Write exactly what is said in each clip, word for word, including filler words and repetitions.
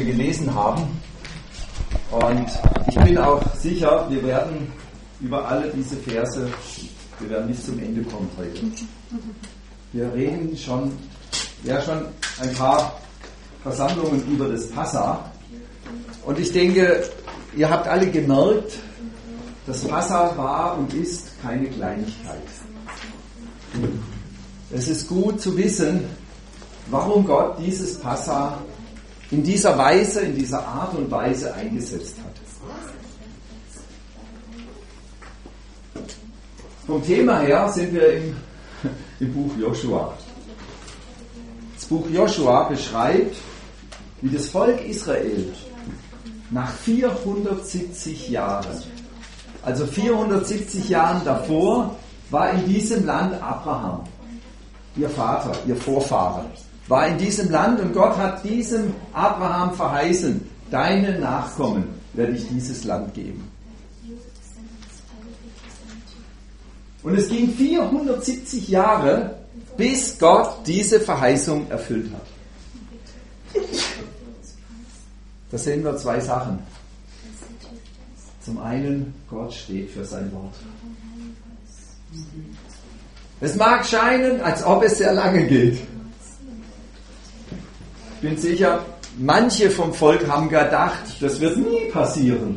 wir gelesen haben. Und ich bin auch sicher, wir werden über alle diese Verse, wir werden bis zum Ende kommen heute. Wir reden schon, ja schon ein paar Versammlungen über das Passa. Und ich denke, ihr habt alle gemerkt, das Passa war und ist keine Kleinigkeit. Es ist gut zu wissen, warum Gott dieses Passa in dieser Weise, in dieser Art und Weise eingesetzt hat. Vom Thema her sind wir im, im Buch Joshua. Das Buch Joshua beschreibt, wie das Volk Israel nach vierhundertsiebzig Jahren, also vierhundertsiebzig Jahren davor, war in diesem Land Abraham, ihr Vater, ihr Vorfahre, war in diesem Land und Gott hat diesem Abraham verheißen, deinen Nachkommen werde ich dieses Land geben. Und es ging vierhundertsiebzig Jahre, bis Gott diese Verheißung erfüllt hat. Da sehen wir zwei Sachen. Zum einen, Gott steht für sein Wort. Es mag scheinen, als ob es sehr lange geht. Ich bin sicher, manche vom Volk haben gedacht, das wird nie passieren.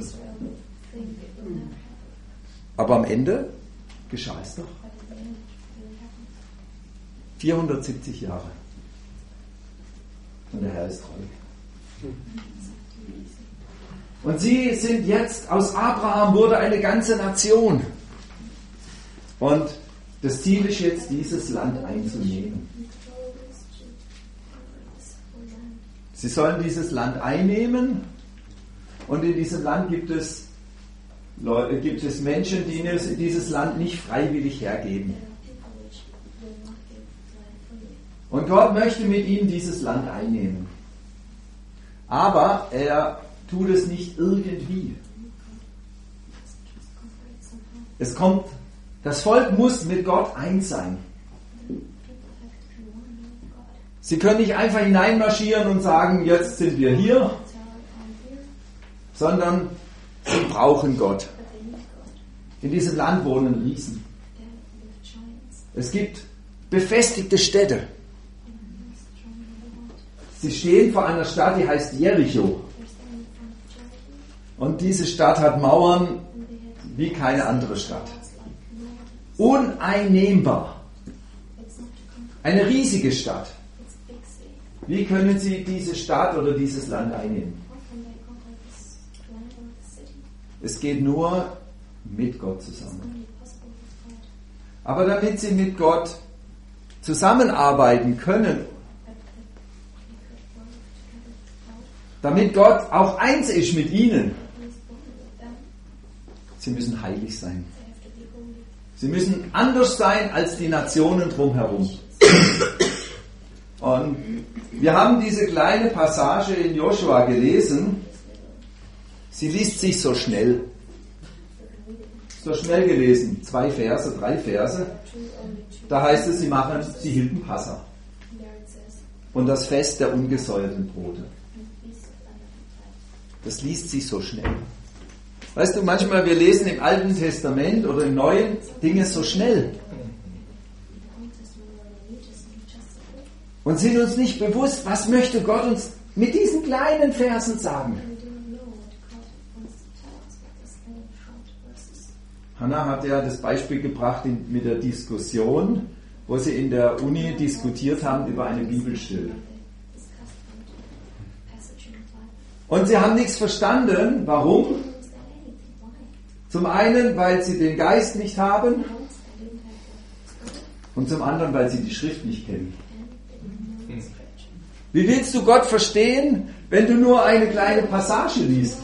Aber am Ende geschah es doch. vierhundertsiebzig Jahre. Und der Herr ist treu. Und sie sind jetzt, aus Abraham wurde eine ganze Nation. Und das Ziel ist jetzt, dieses Land einzunehmen. Sie sollen dieses Land einnehmen und in diesem Land gibt es, Leute, gibt es Menschen, die dieses Land nicht freiwillig hergeben. Und Gott möchte mit ihnen dieses Land einnehmen. Aber er tut es nicht irgendwie. Es kommt, das Volk muss mit Gott eins sein. Sie können nicht einfach hineinmarschieren und sagen, jetzt sind wir hier, sondern sie brauchen Gott. In diesem Land wohnen Riesen. Es gibt befestigte Städte. Sie stehen vor einer Stadt, die heißt Jericho. Und diese Stadt hat Mauern wie keine andere Stadt. Uneinnehmbar. Eine riesige Stadt. Wie können Sie diese Stadt oder dieses Land einnehmen? Es geht nur mit Gott zusammen. Aber damit Sie mit Gott zusammenarbeiten können, damit Gott auch eins ist mit Ihnen, Sie müssen heilig sein. Sie müssen anders sein als die Nationen drumherum. Und wir haben diese kleine Passage in Joshua gelesen. Sie liest sich so schnell. So schnell gelesen. Zwei Verse, drei Verse. Da heißt es, sie machen, sie hielten Passa. Und das Fest der ungesäuerten Brote. Das liest sich so schnell. Weißt du, manchmal wir lesen im Alten Testament oder im Neuen Dinge so schnell. Und sind uns nicht bewusst, was möchte Gott uns mit diesen kleinen Versen sagen. Hannah hat ja das Beispiel gebracht in, mit der Diskussion, wo sie in der Uni diskutiert haben über eine Bibelstelle. Und sie haben nichts verstanden. Warum? Zum einen, weil sie den Geist nicht haben und zum anderen, weil sie die Schrift nicht kennen. Wie willst du Gott verstehen, wenn du nur eine kleine Passage liest?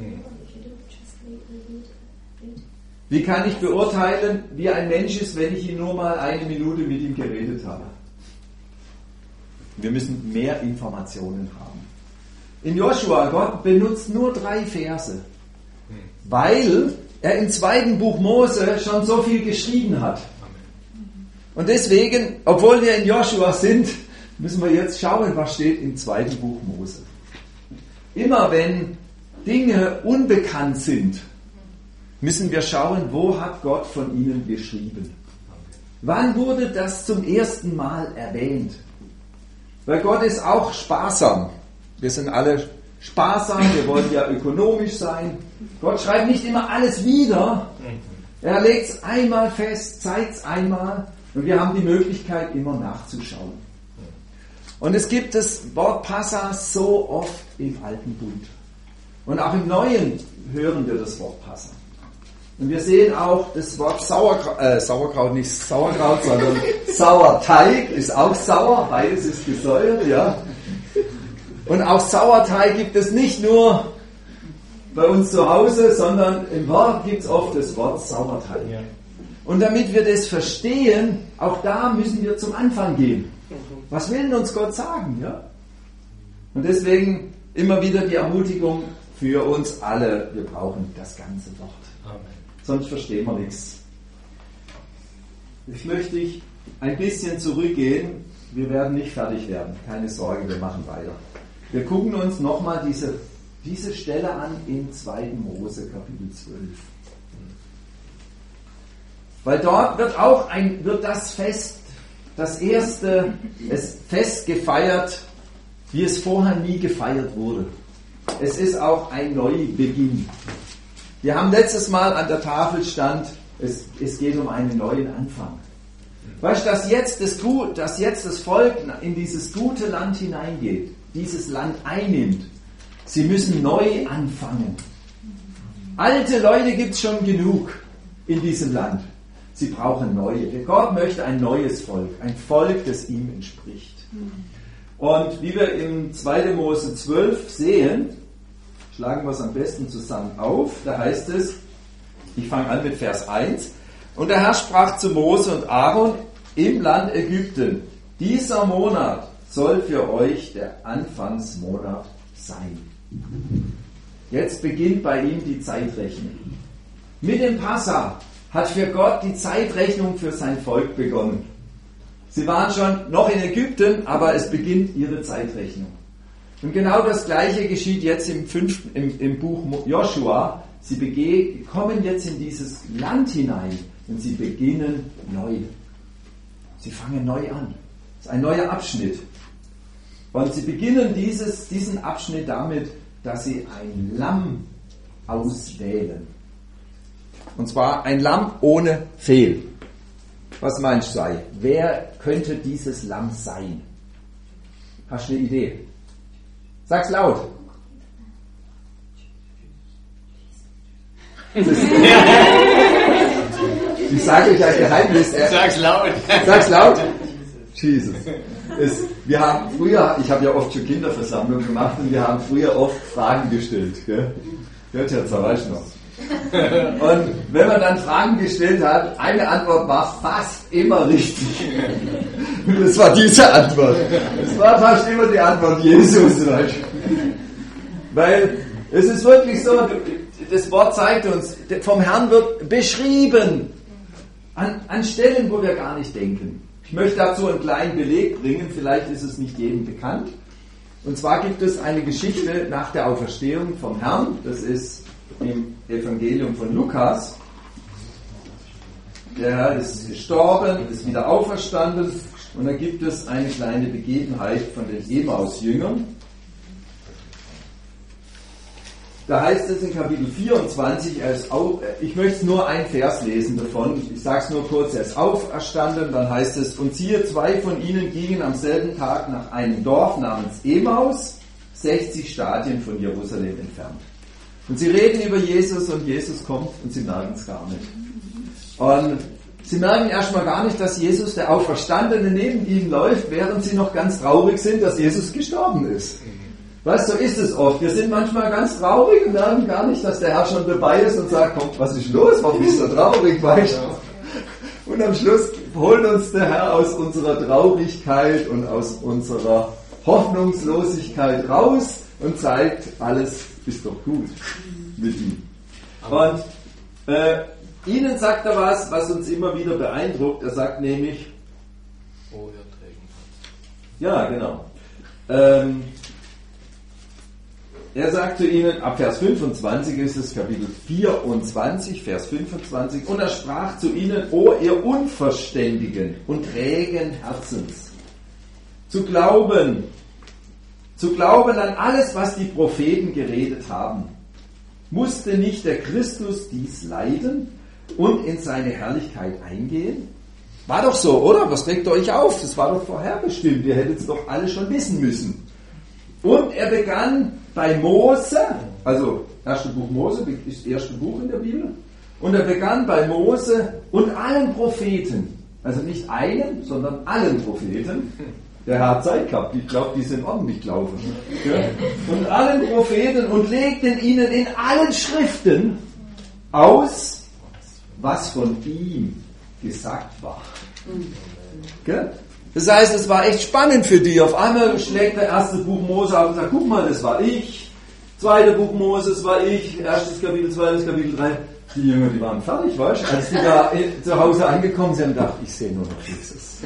Wie kann ich beurteilen, wie ein Mensch ist, wenn ich ihn nur mal eine Minute mit ihm geredet habe? Wir müssen mehr Informationen haben. In Joshua, Gott benutzt nur drei Verse, weil er im zweiten Buch Mose schon so viel geschrieben hat. Und deswegen, obwohl wir in Joshua sind, müssen wir jetzt schauen, was steht im zweiten Buch Mose. immer wenn Dinge unbekannt sind, müssen wir schauen, wo hat Gott von ihnen geschrieben. Wann wurde das zum ersten Mal erwähnt? Weil Gott ist auch sparsam. Wir sind alle sparsam, wir wollen ja ökonomisch sein. Gott schreibt nicht immer alles wieder. Er legt es einmal fest, zeigt es einmal und wir haben die Möglichkeit, immer nachzuschauen. Und es gibt das Wort Passa so oft im Alten Bund. Und auch im Neuen hören wir das Wort Passa. Und wir sehen auch das Wort Sauerkraut, äh, Sauerkraut, nicht Sauerkraut, sondern Sauerteig ist auch sauer, beides ist gesäuert, ja. Und auch Sauerteig gibt es nicht nur bei uns zu Hause, sondern im Wort gibt es oft das Wort Sauerteig. Ja. Und damit wir das verstehen, auch da müssen wir zum Anfang gehen. Was will denn uns Gott sagen? Ja? Und deswegen immer wieder die Ermutigung für uns alle, wir brauchen das ganze Wort. Amen. Sonst verstehen wir nichts. Jetzt möchte ich ein bisschen zurückgehen. Wir werden nicht fertig werden. Keine Sorge, wir machen weiter. Wir gucken uns nochmal diese, diese Stelle an in zweiten Mose Kapitel zwölf. Weil dort wird auch ein, wird das Fest, das erste es Fest gefeiert, wie es vorher nie gefeiert wurde. Es ist auch ein Neubeginn. Wir haben letztes Mal an der Tafel stand, es, es geht um einen neuen Anfang. Weißt du, dass jetzt das, dass jetzt das Volk in dieses gute Land hineingeht, dieses Land einnimmt. Sie müssen neu anfangen. Alte Leute gibt es schon genug in diesem Land. Sie brauchen neue. Gott möchte ein neues Volk, ein Volk, das ihm entspricht. Und wie wir im zweiten Mose zwölf sehen, schlagen wir es am besten zusammen auf, da heißt es, ich fange an mit Vers eins, und der Herr sprach zu Mose und Aaron im Land Ägypten, dieser Monat soll für euch der Anfangsmonat sein. Jetzt beginnt bei ihm die Zeitrechnung. Mit dem Passa hat für Gott die Zeitrechnung für sein Volk begonnen. Sie waren schon noch in Ägypten, aber es beginnt ihre Zeitrechnung. Und genau das Gleiche geschieht jetzt im, fünften, im, im Buch Joshua. Sie bege, kommen jetzt in dieses Land hinein und sie beginnen neu. Sie fangen neu an. Das ist ein neuer Abschnitt. Und sie beginnen dieses, diesen Abschnitt damit, dass sie ein Lamm auswählen. Und zwar ein Lamm ohne Fehl. Was meinst du, sei? Wer könnte dieses Lamm sein? Hast du eine Idee? Sag's laut. Ich sage euch ein Geheimnis. Sag's laut. Sag's laut. Jesus. Es, wir haben früher, ich habe ja oft schon Kinderversammlungen gemacht und wir haben früher oft Fragen gestellt. Gell? Hört ja zwar weiß noch. Und wenn man dann Fragen gestellt hat, eine Antwort war fast immer richtig. Und das war diese Antwort. Es war fast immer die Antwort Jesus. Weil es ist wirklich so, das Wort zeigt uns, vom Herrn wird beschrieben an, an Stellen, wo wir gar nicht denken. Ich möchte dazu einen kleinen Beleg bringen, vielleicht ist es nicht jedem bekannt. Und zwar gibt es eine Geschichte nach der Auferstehung vom Herrn, das ist im Evangelium von Lukas. Der Herr ist gestorben, ist wieder auferstanden und dann gibt es eine kleine Begebenheit von den Emmaus-Jüngern. Da heißt es in Kapitel vierundzwanzig, er ist auf, ich möchte nur einen Vers lesen davon, ich sage es nur kurz, er ist auferstanden, dann heißt es, und siehe, zwei von ihnen gingen am selben Tag nach einem Dorf namens Emmaus, sechzig Stadien von Jerusalem entfernt. Und sie reden über Jesus und Jesus kommt und sie merken es gar nicht. Und sie merken erstmal gar nicht, dass Jesus, der Auferstandene, neben ihnen läuft, während sie noch ganz traurig sind, dass Jesus gestorben ist. Weißt du, so ist es oft. Wir sind manchmal ganz traurig und merken gar nicht, dass der Herr schon dabei ist und sagt, komm, was ist los? Warum bist du traurig? Weißt du? Und am Schluss holt uns der Herr aus unserer Traurigkeit und aus unserer Hoffnungslosigkeit raus und zeigt, alles ist doch gut mit ihm. Und äh, ihnen sagt er was, was uns immer wieder beeindruckt. Er sagt nämlich, oh, ja, trägen. Ja, genau. Ähm, er sagt zu ihnen, ab Vers fünfundzwanzig ist es Kapitel vierundzwanzig, Vers fünfundzwanzig, und er sprach zu ihnen, o ihr Unverständigen und trägen Herzens, zu glauben, zu glauben an alles, was die Propheten geredet haben. Musste nicht der Christus dies leiden und in seine Herrlichkeit eingehen? War doch so, oder? Was regt ihr euch auf? Das war doch vorherbestimmt. Ihr hättet es doch alle schon wissen müssen. Und er begann bei Mose, also erste Buch Mose ist das erste Buch in der Bibel, und er begann bei Mose und allen Propheten, also nicht einen, sondern allen Propheten. Der Herr hat Zeit gehabt, ich glaube, die sind ordentlich gelaufen. Ja. Und allen Propheten und legten ihnen in allen Schriften aus, was von ihm gesagt war. Gell? Das heißt, es war echt spannend für die. Auf einmal schlägt der erste Buch Mose auf und sagt, guck mal, das war ich. Zweite Buch Mose, das war ich. Erstes Kapitel, zweites Kapitel, drei. Die Jünger, die waren fertig, weißt du? Als die da zu Hause angekommen sind, haben gedacht, ich sehe nur noch Jesus.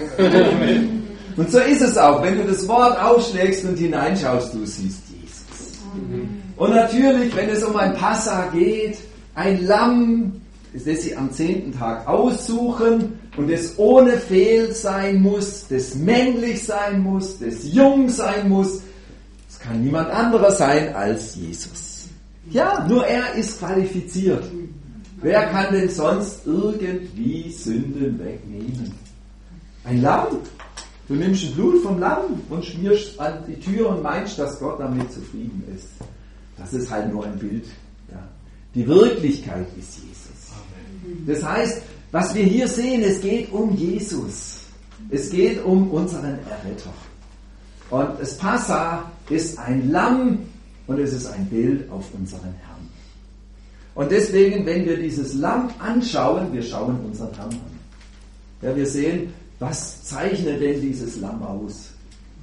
Und so ist es auch. Wenn du das Wort aufschlägst und hineinschaust, du siehst Jesus. Und natürlich, wenn es um ein Passa geht, ein Lamm, das sie am zehnten Tag aussuchen und das ohne Fehl sein muss, das männlich sein muss, das jung sein muss. Es kann niemand anderer sein als Jesus. Ja, nur er ist qualifiziert. Wer kann denn sonst irgendwie Sünden wegnehmen? Ein Lamm. Du nimmst ein Blut vom Lamm und schmierst an die Tür und meinst, dass Gott damit zufrieden ist. Das ist halt nur ein Bild. Ja. Die Wirklichkeit ist Jesus. Das heißt, was wir hier sehen, es geht um Jesus. Es geht um unseren Erretter. Und das Passa ist ein Lamm und es ist ein Bild auf unseren Herrn. Und deswegen, wenn wir dieses Lamm anschauen, wir schauen unseren Herrn an. Ja, wir sehen, was zeichnet denn dieses Lamm aus?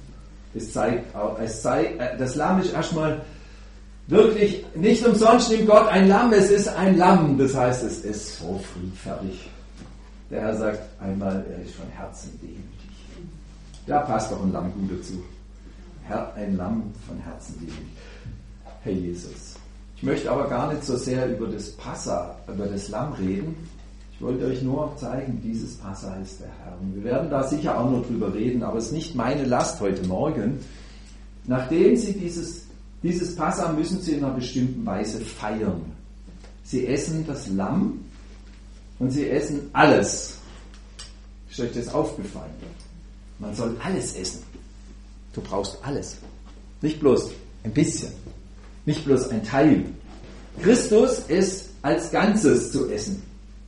Es zeigt, es zeigt, das Lamm ist erstmal wirklich, nicht umsonst nimmt Gott ein Lamm, es ist ein Lamm, das heißt, es ist so friedfertig. Der Herr sagt einmal, er ist von Herzen demütig. Da passt doch ein Lamm gut dazu. Herr, ein Lamm von Herzen demütig. Herr Jesus. Ich möchte aber gar nicht so sehr über das Passa, über das Lamm reden. Ich wollte euch nur zeigen, dieses Passa ist der Herr. Und wir werden da sicher auch noch drüber reden, aber es ist nicht meine Last heute Morgen. Nachdem Sie dieses, dieses Passa müssen Sie in einer bestimmten Weise feiern. Sie essen das Lamm und Sie essen alles. Ist euch das aufgefallen? Man soll alles essen. Du brauchst alles. Nicht bloß ein bisschen. Nicht bloß ein Teil. Christus ist als Ganzes zu essen.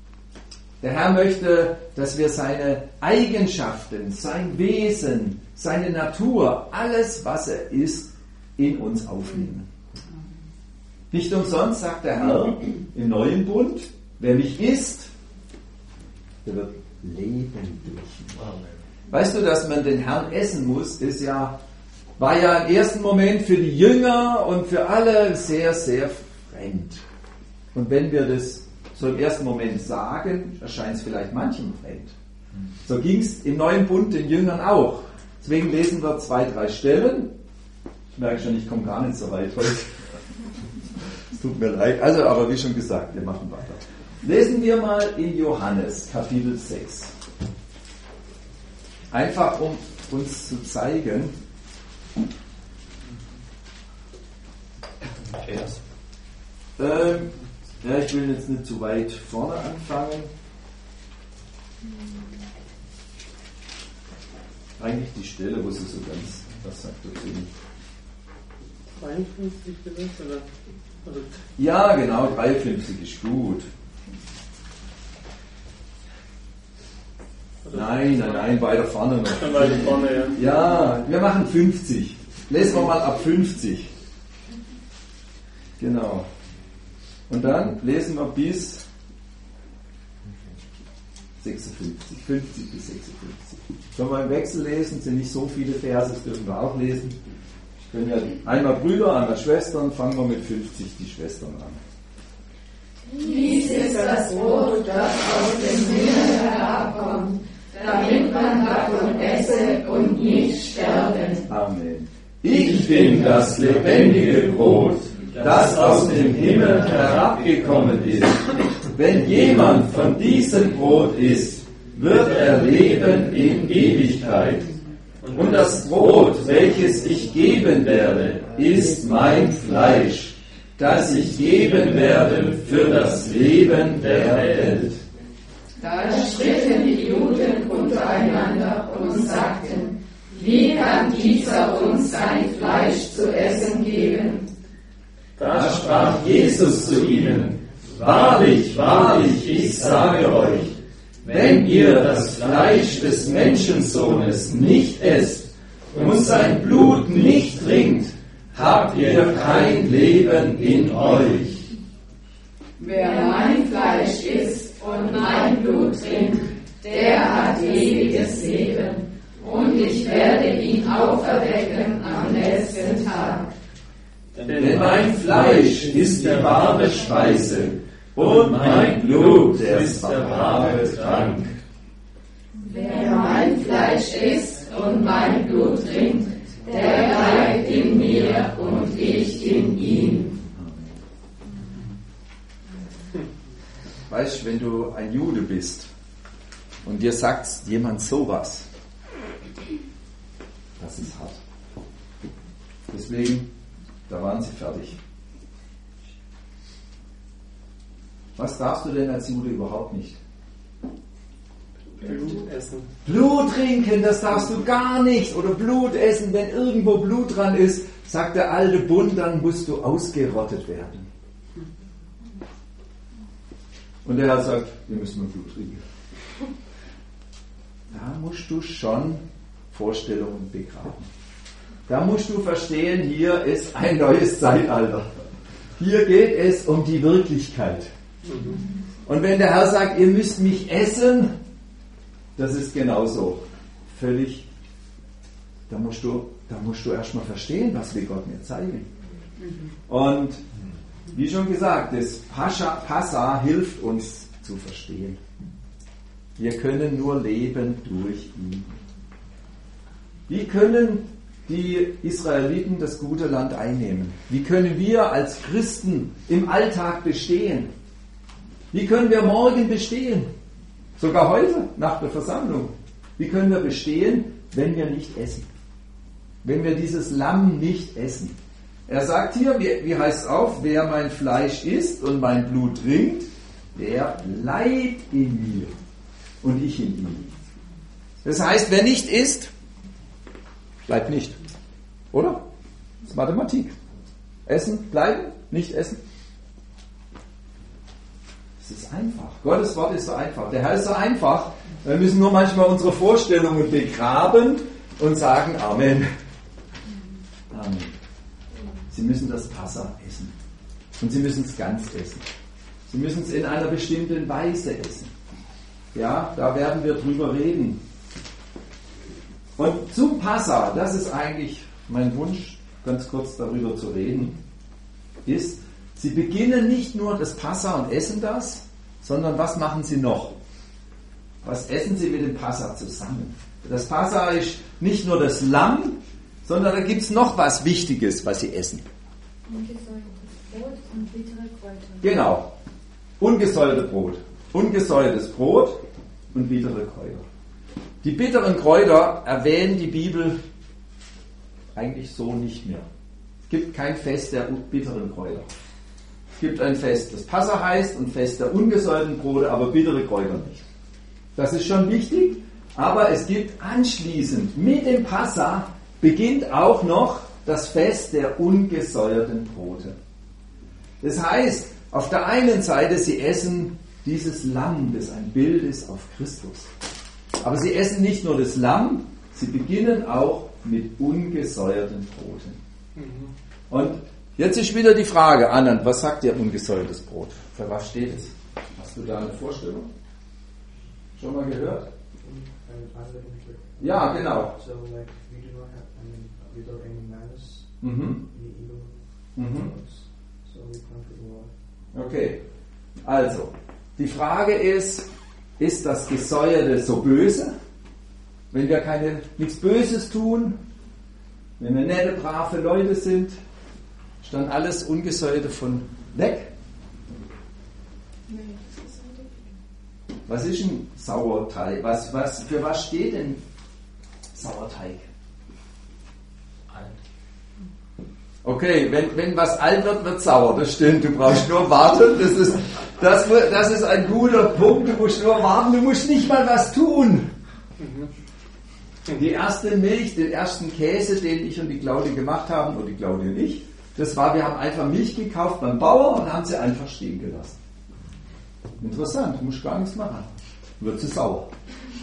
Der Herr möchte, dass wir seine Eigenschaften, sein Wesen, seine Natur, alles, was er ist, in uns aufnehmen. Nicht umsonst sagt der Herr im neuen Bund, wer mich isst, der wird leben durch mich. Weißt du, dass man den Herrn essen muss, ist ja, war ja im ersten Moment für die Jünger und für alle sehr, sehr fremd. Und wenn wir das so im ersten Moment sagen, erscheint es vielleicht manchem fremd. So ging es im neuen Bund den Jüngern auch. Deswegen lesen wir zwei, drei Stellen. Ich merke schon, ich komme gar nicht so weit heute. Es tut mir leid. Also, aber wie schon gesagt, wir machen weiter. Lesen wir mal in Johannes, Kapitel sechs. Einfach um uns zu zeigen, ähm, ja, ich will jetzt nicht zu weit vorne anfangen. Eigentlich die Stelle, wo sie so ganz, was sagt dazu? dreiundfünfzig vielleicht, oder? oder? Ja, genau, dreiundfünfzig ist gut. Nein, nein, nein, weiter vorne noch. Dann weiter vorne, ja. Ja, wir machen fünfzig. Lesen wir mal ab fünfzig. Genau. Und dann lesen wir bis sechsundfünfzig, fünfzig bis sechsundfünfzig. Sollen wir im Wechsel lesen? Sind nicht so viele Verse, das dürfen wir auch lesen. Wir können ja einmal Brüder, einmal Schwestern. Fangen wir mit fünfzig die Schwestern an. Dies ist das Brot, das aus dem Himmel herabkommt, damit man davon esse und nicht sterben. Amen. Ich bin das lebendige Brot, das aus dem Himmel herabgekommen ist. Wenn jemand von diesem Brot isst, wird er leben in Ewigkeit. Und das Brot, welches ich geben werde, ist mein Fleisch, das ich geben werde für das Leben der Welt. Da stritten die Juden untereinander und sagten, wie kann dieser uns sein Fleisch zu essen geben? Da sprach Jesus zu ihnen, wahrlich, wahrlich, ich sage euch, wenn ihr das Fleisch des Menschensohnes nicht esst und sein Blut nicht trinkt, habt ihr kein Leben in euch. Wer mein Fleisch isst und mein Blut trinkt, der hat ewiges Leben, und ich werde ihn auferwecken am letzten Tag. Denn mein Fleisch ist die wahre Speise, und mein Blut ist der wahre Trank. Wer mein Fleisch isst und mein Blut trinkt, der bleibt in mir und ich in ihm. Weißt du, wenn du ein Jude bist und dir sagt jemand sowas, das ist hart. Deswegen, da waren sie fertig. Was darfst du denn als Jude überhaupt nicht? Blut essen. Blut trinken, das darfst du gar nicht. Oder Blut essen, wenn irgendwo Blut dran ist, sagt der alte Bund, dann musst du ausgerottet werden. Und der Herr sagt, wir müssen nur Blut trinken. Da musst du schon Vorstellungen begraben. Da musst du verstehen, hier ist ein neues Zeitalter. Hier geht es um die Wirklichkeit. Und wenn der Herr sagt, ihr müsst mich essen, das ist genauso. Völlig, da musst du, da musst du erstmal verstehen, was will Gott mir zeigen. Und wie schon gesagt, das Pascha, Passa hilft uns zu verstehen. Wir können nur leben durch ihn. Wie können die Israeliten das gute Land einnehmen? Wie können wir als Christen im Alltag bestehen? Wie können wir morgen bestehen? Sogar heute, nach der Versammlung. Wie können wir bestehen, wenn wir nicht essen? Wenn wir dieses Lamm nicht essen? Er sagt hier, wie, wie heißt es auf, wer mein Fleisch isst und mein Blut trinkt, der bleibt in mir und ich in ihm. Das heißt, wer nicht isst, bleibt nicht. Oder? Das ist Mathematik. Essen, bleiben, nicht essen. Es ist einfach. Gottes Wort ist so einfach. Der Herr ist so einfach. Wir müssen nur manchmal unsere Vorstellungen begraben und sagen Amen. Amen. Sie müssen das Passa essen. Und Sie müssen es ganz essen. Sie müssen es in einer bestimmten Weise essen. Ja, da werden wir drüber reden. Und zum Passa, das ist eigentlich mein Wunsch, ganz kurz darüber zu reden, ist, Sie beginnen nicht nur das Passa und essen das, sondern was machen Sie noch? Was essen Sie mit dem Passa zusammen? Das Passa ist nicht nur das Lamm, sondern da gibt es noch was Wichtiges, was Sie essen. Ungesäuertes Brot und bittere Kräuter. Genau. Ungesäuertes Brot. Ungesäuertes Brot und bittere Kräuter. Die bitteren Kräuter erwähnt die Bibel eigentlich so nicht mehr. Es gibt kein Fest der bitteren Kräuter. Es gibt ein Fest, das Passa heißt, und Fest der ungesäuerten Brote, aber bittere Kräuter nicht. Das ist schon wichtig, aber es gibt anschließend mit dem Passa beginnt auch noch das Fest der ungesäuerten Brote. Das heißt, auf der einen Seite, sie essen dieses Lamm, das ein Bild ist auf Christus. Aber sie essen nicht nur das Lamm, sie beginnen auch mit ungesäuerten Broten. Mhm. Und jetzt ist wieder die Frage, Anand, was sagt ihr ungesäuertes Brot? Für was steht es? Hast du da eine Vorstellung? Schon mal gehört? Ja, genau. So like we do not have any without any malice, Mhm. any evil Mhm. thoughts, so we conquer the world. Okay, also, die Frage ist, ist das Gesäuerte so böse? Wenn wir keine, nichts Böses tun, wenn wir nette, brave Leute sind, Ist dann alles Ungesäuerte von weg? Was ist ein Sauerteig? Was, was, für was steht denn Sauerteig? Okay, wenn, wenn was alt wird, wird sauer, das stimmt. Du brauchst nur warten. Das ist, das, das ist ein guter Punkt. Du musst nur warten, du musst nicht mal was tun. Die erste Milch, den ersten Käse, den ich und die Claudia gemacht haben, und die Claudia nicht, das war, wir haben einfach Milch gekauft beim Bauer und haben sie einfach stehen gelassen. Interessant, du musst gar nichts machen. Wird sie sauer.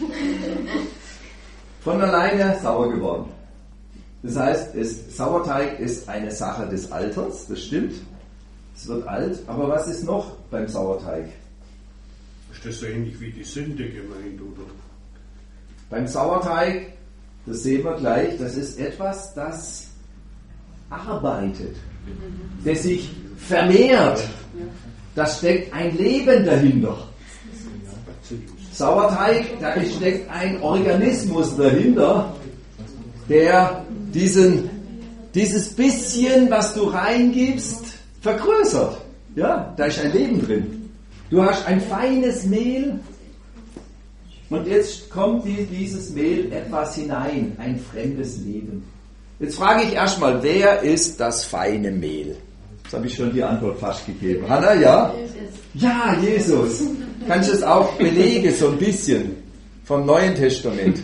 Von alleine sauer geworden. Das heißt, es, Sauerteig ist eine Sache des Alters, das stimmt. Es wird alt, aber was ist noch beim Sauerteig? Ist das so ähnlich wie die Sünde gemeint, oder? Beim Sauerteig, das sehen wir gleich, das ist etwas, das arbeitet, das sich vermehrt. Da steckt ein Leben dahinter. Sauerteig, da steckt ein Organismus dahinter, der diesen, dieses bisschen, was du reingibst, vergrößert. Ja, da ist ein Leben drin. Du hast ein feines Mehl und jetzt kommt dieses Mehl etwas hinein, ein fremdes Leben. Jetzt frage ich erstmal, wer ist das feine Mehl? Jetzt habe ich schon die Antwort fast gegeben. Hanna, ja? Ja, Jesus. Kannst du es auch belegen, so ein bisschen, vom Neuen Testament?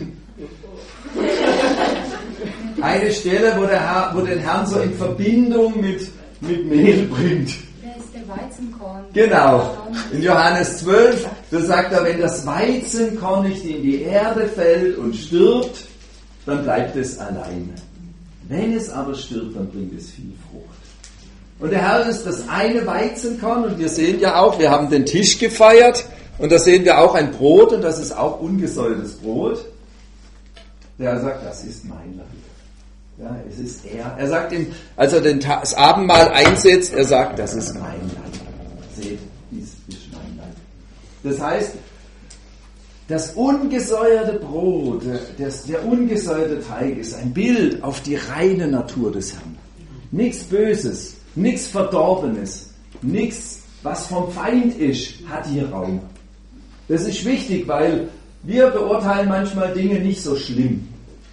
Eine Stelle, wo der Herr, wo den Herrn so in Verbindung mit, mit Mehl bringt. Wer ist der Weizenkorn? Genau. In Johannes zwölf, da sagt er, wenn das Weizenkorn nicht in die Erde fällt und stirbt, dann bleibt es allein. Wenn es aber stirbt, dann bringt es viel Frucht. Und der Herr ist das eine Weizenkorn und wir sehen ja auch, wir haben den Tisch gefeiert und da sehen wir auch ein Brot und das ist auch ungesäuertes Brot. Der Herr sagt, das ist mein Leib. Ja, es ist er. Er sagt ihm, als er den, das Abendmahl einsetzt, er sagt, das ist mein Leib. Seht, dies ist mein Leib. Das heißt, das ungesäuerte Brot, das, der ungesäuerte Teig ist ein Bild auf die reine Natur des Herrn. Nichts Böses, nichts Verdorbenes, nichts, was vom Feind ist, hat hier Raum. Das ist wichtig, weil wir beurteilen manchmal Dinge nicht so schlimm.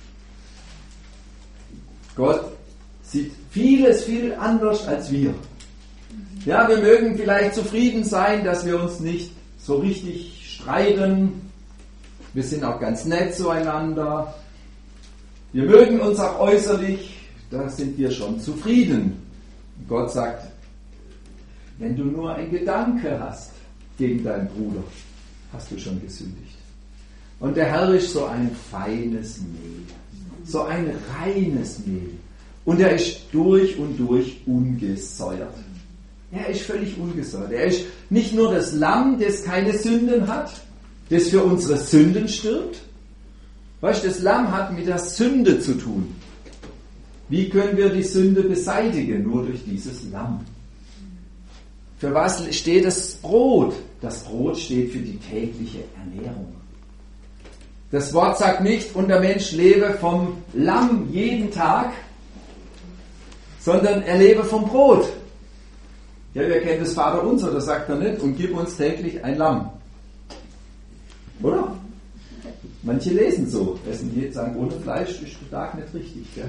Gott sieht vieles viel anders als wir. Ja, wir mögen vielleicht zufrieden sein, dass wir uns nicht so richtig streiten. Wir sind auch ganz nett zueinander. Wir mögen uns auch äußerlich, da sind wir schon zufrieden. Gott sagt, wenn du nur einen Gedanke hast gegen deinen Bruder, hast du schon gesündigt. Und der Herr ist so ein feines Mehl, so ein reines Mehl. Und er ist durch und durch ungesäuert. Er ist völlig ungesäuert. Er ist nicht nur das Lamm, das keine Sünden hat, das für unsere Sünden stirbt. Weißt du, das Lamm hat mit der Sünde zu tun. Wie können wir die Sünde beseitigen? Nur durch dieses Lamm. Für was steht das Brot? Das Brot steht für die tägliche Ernährung. Das Wort sagt nicht, und der Mensch lebe vom Lamm jeden Tag, sondern er lebe vom Brot. Ja, wir kennen das Vaterunser, das sagt er nicht, und gib uns täglich ein Lamm. Oder? Manche lesen so, essen die sagen, ohne Fleisch ist der Tag nicht richtig. Ja?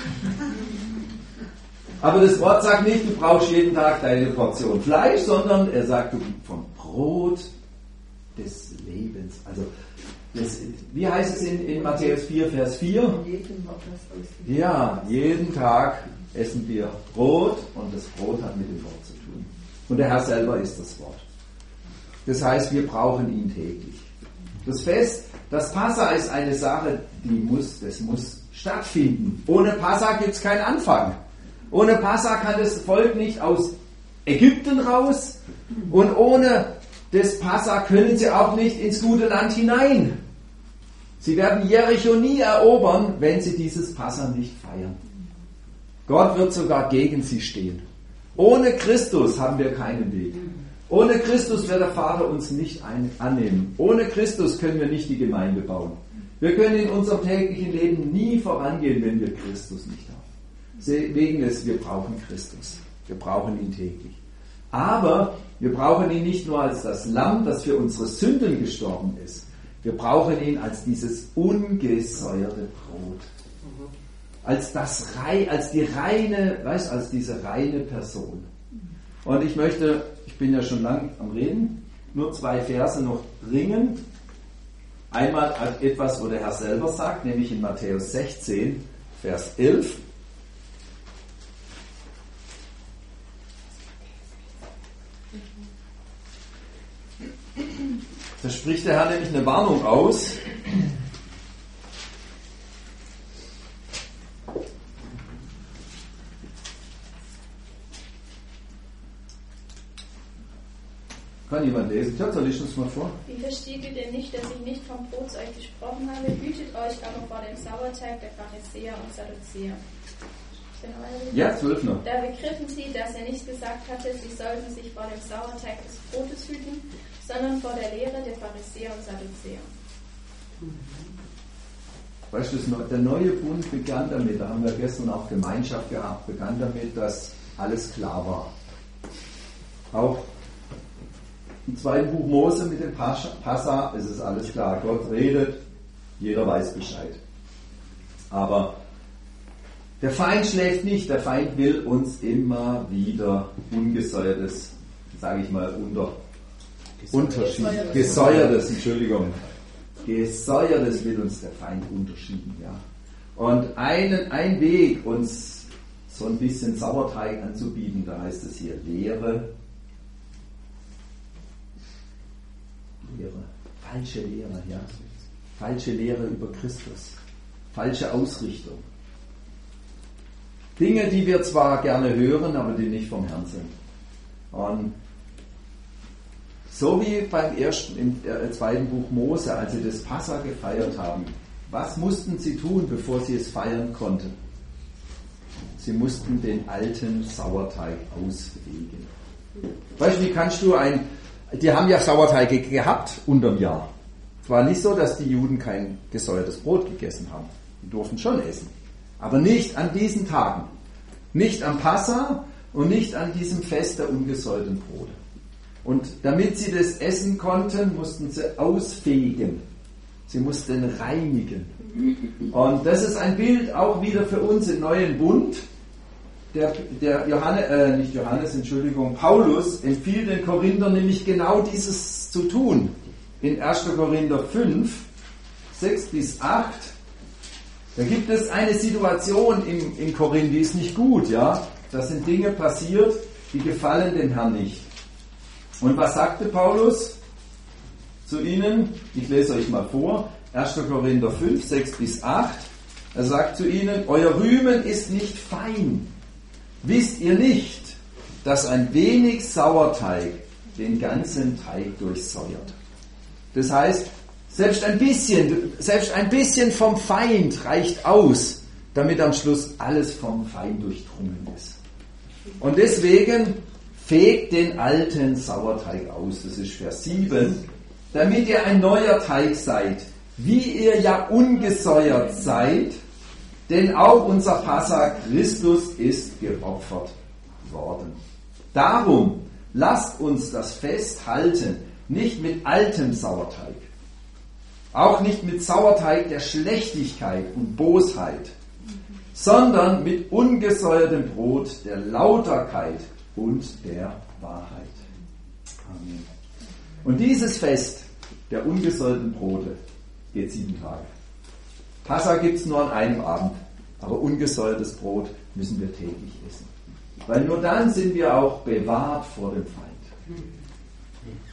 Aber das Wort sagt nicht, du brauchst jeden Tag deine Portion Fleisch, sondern er sagt, du gibst vom Brot des Lebens. Also, das, wie heißt es in, in Matthäus vier, Vers vier? Ja, jeden Tag essen wir Brot und das Brot hat mit dem Wort zu tun. Und der Herr selber ist das Wort. Das heißt, wir brauchen ihn täglich. Das Fest, das Passa ist eine Sache, die muss, das muss stattfinden. Ohne Passa gibt es keinen Anfang. Ohne Passa kann das Volk nicht aus Ägypten raus und ohne das Passa können sie auch nicht ins gute Land hinein. Sie werden Jericho nie erobern, wenn sie dieses Passa nicht feiern. Gott wird sogar gegen sie stehen. Ohne Christus haben wir keinen Weg. Ohne Christus wird der Vater uns nicht ein- annehmen. Ohne Christus können wir nicht die Gemeinde bauen. Wir können in unserem täglichen Leben nie vorangehen, wenn wir Christus nicht haben. wegen des, wir brauchen Christus. Wir brauchen ihn täglich. Aber wir brauchen ihn nicht nur als das Lamm, das für unsere Sünden gestorben ist. Wir brauchen ihn als dieses ungesäuerte Brot. Als das als die reine, weißt, als diese reine Person. Und ich möchte, ich bin ja schon lang am Reden, nur zwei Verse noch bringen. Einmal etwas, wo der Herr selber sagt, nämlich in Matthäus sechzehn, Vers elf. Da spricht der Herr nämlich eine Warnung aus. Kann jemand lesen? Ja, soll ich uns mal vor? Wie versteht ihr denn nicht, dass ich nicht vom Brot zu euch gesprochen habe? Hütet euch aber vor dem Sauerteig der Pharisäer und Sadduzäer. Ja, zwölf noch. Da begriffen sie, dass er nicht gesagt hatte, sie sollten sich vor dem Sauerteig des Brotes hüten, sondern vor der Lehre der Pharisäer und Sadduzäer. Weißt du, der neue Bund begann damit, da haben wir gestern auch Gemeinschaft gehabt, begann damit, dass alles klar war. Auch im zweiten Buch Mose mit dem Passa ist es alles klar. Gott redet, jeder weiß Bescheid. Aber der Feind schläft nicht, der Feind will uns immer wieder ungesäuertes, sage ich mal, unter, Unterschied, gesäuertes, Entschuldigung, gesäuertes will uns der Feind unterschieden. Ja. Und einen, ein Weg, uns so ein bisschen Sauerteig anzubieten, da heißt es hier Lehre, Lehre, falsche Lehre, ja, falsche Lehre über Christus, falsche Ausrichtung. Dinge, die wir zwar gerne hören, aber die nicht vom Herrn sind. Und so wie beim ersten, im zweiten Buch Mose, als sie das Passa gefeiert haben, was mussten sie tun, bevor sie es feiern konnten? Sie mussten den alten Sauerteig ausfegen. Weißt du, wie kannst du ein, die haben ja Sauerteige gehabt unterm Jahr. Es war nicht so, dass die Juden kein gesäuertes Brot gegessen haben. Die durften schon essen. Aber nicht an diesen Tagen. Nicht am Passa und nicht an diesem Fest der ungesäuerten Brote. Und damit sie das essen konnten, mussten sie ausfegen. Sie mussten reinigen. Und das ist ein Bild auch wieder für uns im neuen Bund. Der, der Johannes, äh, nicht Johannes, Entschuldigung, Paulus empfiehlt den Korinthern nämlich genau dieses zu tun. In erster Korinther fünf, sechs bis acht. Da gibt es eine Situation in, in Korinth, die ist nicht gut, ja. Da sind Dinge passiert, die gefallen dem Herrn nicht. Und was sagte Paulus zu ihnen? Ich lese euch mal vor. erster Korinther fünf, sechs bis acht. Er sagt zu ihnen, euer Rühmen ist nicht fein. Wisst ihr nicht, dass ein wenig Sauerteig den ganzen Teig durchsäuert? Das heißt, selbst ein bisschen, selbst ein bisschen vom Feind reicht aus, damit am Schluss alles vom Feind durchdrungen ist. Und deswegen fegt den alten Sauerteig aus, das ist Vers sieben, damit ihr ein neuer Teig seid, wie ihr ja ungesäuert seid, denn auch unser Passa Christus ist geopfert worden. Darum lasst uns das Fest halten, nicht mit altem Sauerteig, auch nicht mit Sauerteig der Schlechtigkeit und Bosheit, sondern mit ungesäuertem Brot der Lauterkeit und der Wahrheit. Amen. Und dieses Fest der ungesäuerten Brote geht sieben Tage. Passa gibt es nur an einem Abend, aber ungesäuertes Brot müssen wir täglich essen. Weil nur dann sind wir auch bewahrt vor dem Feind.